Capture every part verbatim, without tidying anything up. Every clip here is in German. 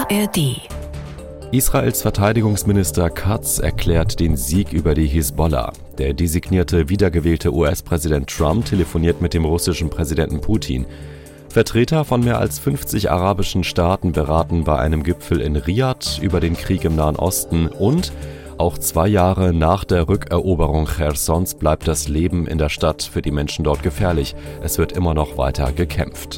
A R D. Israels Verteidigungsminister Katz erklärt den Sieg über die Hisbollah. Der designierte wiedergewählte U S-Präsident Trump telefoniert mit dem russischen Präsidenten Putin. Vertreter von mehr als fünfzig arabischen Staaten beraten bei einem Gipfel in Riad über den Krieg im Nahen Osten und auch zwei Jahre nach der Rückeroberung Chersons bleibt das Leben in der Stadt für die Menschen dort gefährlich. Es wird immer noch weiter gekämpft.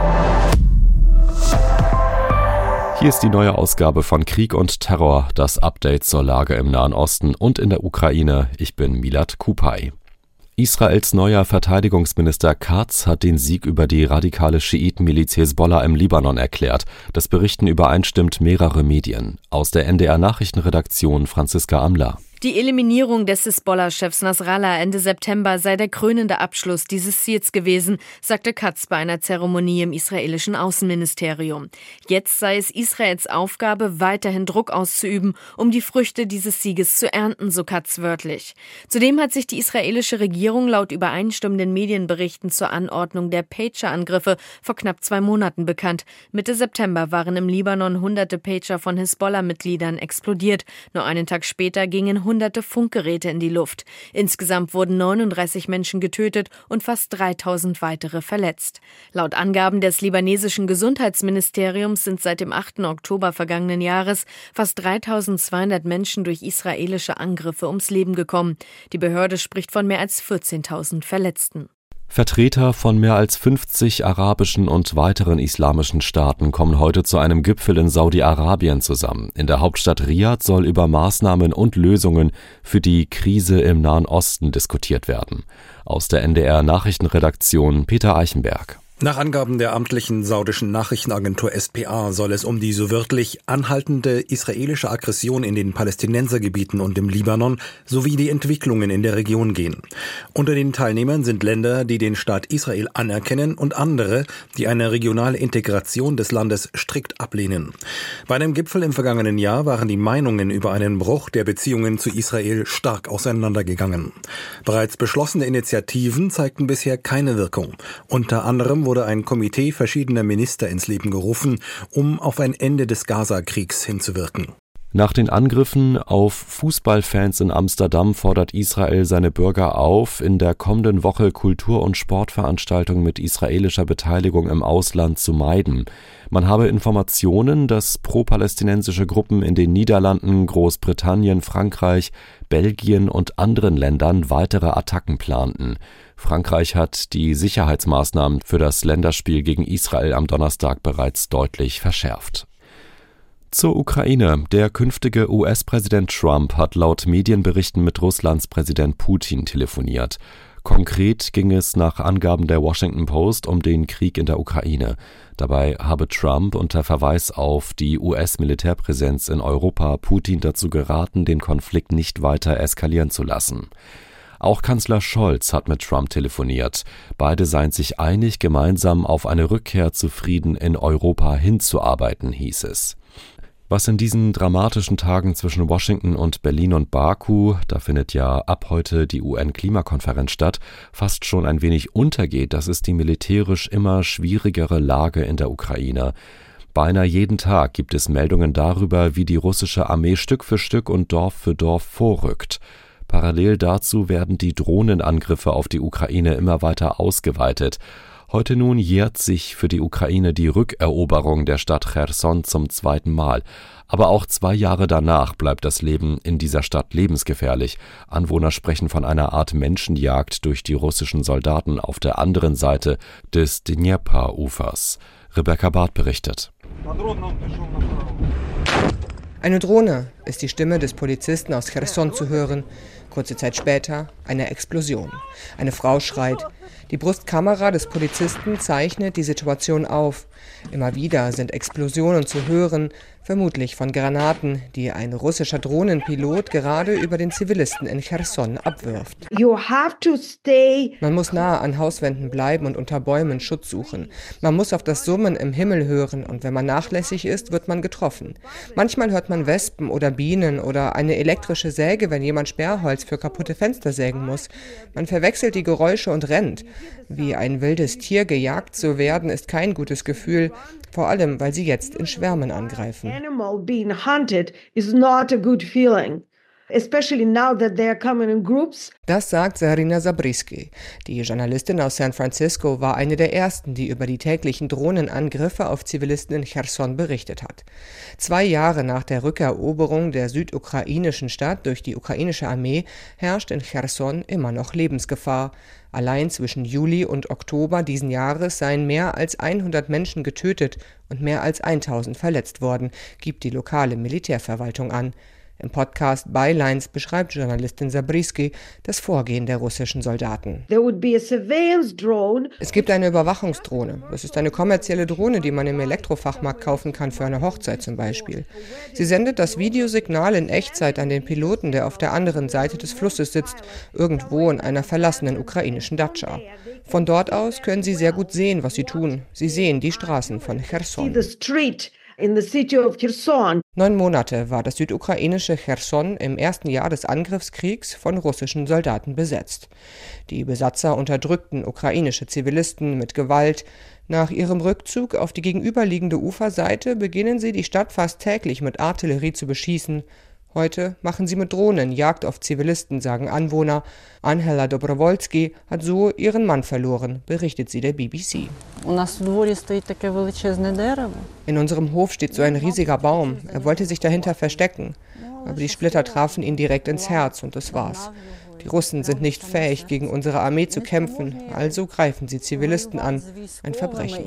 Hier ist die neue Ausgabe von Krieg und Terror, das Update zur Lage im Nahen Osten und in der Ukraine. Ich bin Milad Kupay. Israels neuer Verteidigungsminister Katz hat den Sieg über die radikale Schiitenmiliz Hisbollah im Libanon erklärt. Das berichten übereinstimmend mehrere Medien. Aus der N D R-Nachrichtenredaktion Franziska Amler. Die Eliminierung des Hisbollah-Chefs Nasrallah Ende September sei der krönende Abschluss dieses Ziels gewesen, sagte Katz bei einer Zeremonie im israelischen Außenministerium. Jetzt sei es Israels Aufgabe, weiterhin Druck auszuüben, um die Früchte dieses Sieges zu ernten, so Katz wörtlich. Zudem hat sich die israelische Regierung laut übereinstimmenden Medienberichten zur Anordnung der Pager-Angriffe vor knapp zwei Monaten bekannt. Mitte September waren im Libanon hunderte Pager von Hisbollah-Mitgliedern explodiert. Nur einen Tag später gingen hunderte Funkgeräte in die Luft. Insgesamt wurden neununddreißig Menschen getötet und fast dreitausend weitere verletzt. Laut Angaben des libanesischen Gesundheitsministeriums sind seit dem achten Oktober vergangenen Jahres fast dreitausendzweihundert Menschen durch israelische Angriffe ums Leben gekommen. Die Behörde spricht von mehr als vierzehntausend Verletzten. Vertreter von mehr als fünfzig arabischen und weiteren islamischen Staaten kommen heute zu einem Gipfel in Saudi-Arabien zusammen. In der Hauptstadt Riad soll über Maßnahmen und Lösungen für die Krise im Nahen Osten diskutiert werden. Aus der N D R-Nachrichtenredaktion Peter Eichenberg. Nach Angaben der amtlichen saudischen Nachrichtenagentur S P A soll es um die so wörtlich anhaltende israelische Aggression in den Palästinensergebieten und im Libanon sowie die Entwicklungen in der Region gehen. Unter den Teilnehmern sind Länder, die den Staat Israel anerkennen und andere, die eine regionale Integration des Landes strikt ablehnen. Bei einem Gipfel im vergangenen Jahr waren die Meinungen über einen Bruch der Beziehungen zu Israel stark auseinandergegangen. Bereits beschlossene Initiativen zeigten bisher keine Wirkung. Unter anderem wurde ein Komitee verschiedener Minister ins Leben gerufen, um auf ein Ende des Gaza-Kriegs hinzuwirken. Nach den Angriffen auf Fußballfans in Amsterdam fordert Israel seine Bürger auf, in der kommenden Woche Kultur- und Sportveranstaltungen mit israelischer Beteiligung im Ausland zu meiden. Man habe Informationen, dass pro-palästinensische Gruppen in den Niederlanden, Großbritannien, Frankreich, Belgien und anderen Ländern weitere Attacken planten. Frankreich hat die Sicherheitsmaßnahmen für das Länderspiel gegen Israel am Donnerstag bereits deutlich verschärft. Zur Ukraine. Der künftige U S-Präsident Trump hat laut Medienberichten mit Russlands Präsident Putin telefoniert. Konkret ging es nach Angaben der Washington Post um den Krieg in der Ukraine. Dabei habe Trump unter Verweis auf die U S-Militärpräsenz in Europa Putin dazu geraten, den Konflikt nicht weiter eskalieren zu lassen. Auch Kanzler Scholz hat mit Trump telefoniert. Beide seien sich einig, gemeinsam auf eine Rückkehr zu Frieden in Europa hinzuarbeiten, hieß es. Was in diesen dramatischen Tagen zwischen Washington und Berlin und Baku, da findet ja ab heute die U N-Klimakonferenz statt, fast schon ein wenig untergeht, das ist die militärisch immer schwierigere Lage in der Ukraine. Beinahe jeden Tag gibt es Meldungen darüber, wie die russische Armee Stück für Stück und Dorf für Dorf vorrückt. Parallel dazu werden die Drohnenangriffe auf die Ukraine immer weiter ausgeweitet. Heute nun jährt sich für die Ukraine die Rückeroberung der Stadt Cherson zum zweiten Mal. Aber auch zwei Jahre danach bleibt das Leben in dieser Stadt lebensgefährlich. Anwohner sprechen von einer Art Menschenjagd durch die russischen Soldaten auf der anderen Seite des Dnjepr-Ufers. Rebecca Barth berichtet. Eine Drohne ist die Stimme des Polizisten aus Cherson zu hören. Kurze Zeit später eine Explosion. Eine Frau schreit. Die Brustkamera des Polizisten zeichnet die Situation auf. Immer wieder sind Explosionen zu hören, vermutlich von Granaten, die ein russischer Drohnenpilot gerade über den Zivilisten in Cherson abwirft. You have to stay. Man muss nahe an Hauswänden bleiben und unter Bäumen Schutz suchen. Man muss auf das Summen im Himmel hören und wenn man nachlässig ist, wird man getroffen. Manchmal hört man Wespen oder Bienen oder eine elektrische Säge, wenn jemand Sperrholz für kaputte Fenster sägen muss. Man verwechselt die Geräusche und rennt. Wie ein wildes Tier gejagt zu werden, ist kein gutes Gefühl, vor allem, weil sie jetzt in Schwärmen angreifen. Animal being hunted is not a good feeling. Especially now that they are coming in groups. Das sagt Zarina Zabriskie. Die Journalistin aus San Francisco war eine der ersten, die über die täglichen Drohnenangriffe auf Zivilisten in Cherson berichtet hat. Zwei Jahre nach der Rückeroberung der südukrainischen Stadt durch die ukrainische Armee herrscht in Cherson immer noch Lebensgefahr. Allein zwischen Juli und Oktober diesen Jahres seien mehr als hundert Menschen getötet und mehr als tausend verletzt worden, gibt die lokale Militärverwaltung an. Im Podcast Bylines beschreibt Journalistin Zabriskie das Vorgehen der russischen Soldaten. There would be a surveillance drone. Es gibt eine Überwachungsdrohne. Das ist eine kommerzielle Drohne, die man im Elektrofachmarkt kaufen kann, für eine Hochzeit zum Beispiel. Sie sendet das Videosignal in Echtzeit an den Piloten, der auf der anderen Seite des Flusses sitzt, irgendwo in einer verlassenen ukrainischen Datscha. Von dort aus können sie sehr gut sehen, was sie tun. Sie sehen die Straßen von Cherson. In the city of Kherson. Neun Monate war das südukrainische Cherson im ersten Jahr des Angriffskriegs von russischen Soldaten besetzt. Die Besatzer unterdrückten ukrainische Zivilisten mit Gewalt. Nach ihrem Rückzug auf die gegenüberliegende Uferseite beginnen sie, die Stadt fast täglich mit Artillerie zu beschießen. Heute machen sie mit Drohnen Jagd auf Zivilisten, sagen Anwohner. Angela Dobrowolski hat so ihren Mann verloren, berichtet sie der B B C. In unserem Hof steht so ein riesiger Baum. Er wollte sich dahinter verstecken. Aber die Splitter trafen ihn direkt ins Herz und das war's. Die Russen sind nicht fähig, gegen unsere Armee zu kämpfen, also greifen sie Zivilisten an. Ein Verbrechen.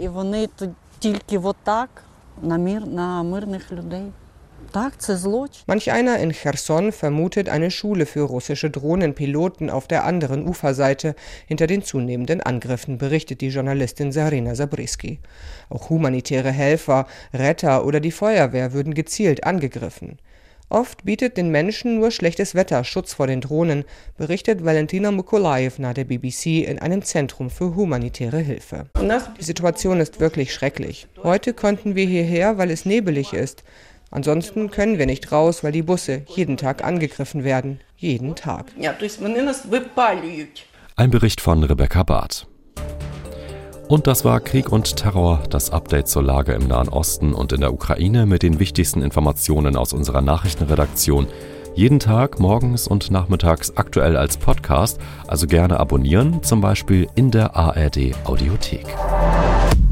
Manch einer in Cherson vermutet eine Schule für russische Drohnenpiloten auf der anderen Uferseite hinter den zunehmenden Angriffen, berichtet die Journalistin Zarina Zabriskie. Auch humanitäre Helfer, Retter oder die Feuerwehr würden gezielt angegriffen. Oft bietet den Menschen nur schlechtes Wetter Schutz vor den Drohnen, berichtet Valentina Mykolaevna der B B C in einem Zentrum für humanitäre Hilfe. Die Situation ist wirklich schrecklich. Heute konnten wir hierher, weil es nebelig ist. Ansonsten können wir nicht raus, weil die Busse jeden Tag angegriffen werden. Jeden Tag. Ein Bericht von Rebecca Barth. Und das war Krieg und Terror, das Update zur Lage im Nahen Osten und in der Ukraine mit den wichtigsten Informationen aus unserer Nachrichtenredaktion. Jeden Tag, morgens und nachmittags aktuell als Podcast, also gerne abonnieren, zum Beispiel in der A R D Audiothek.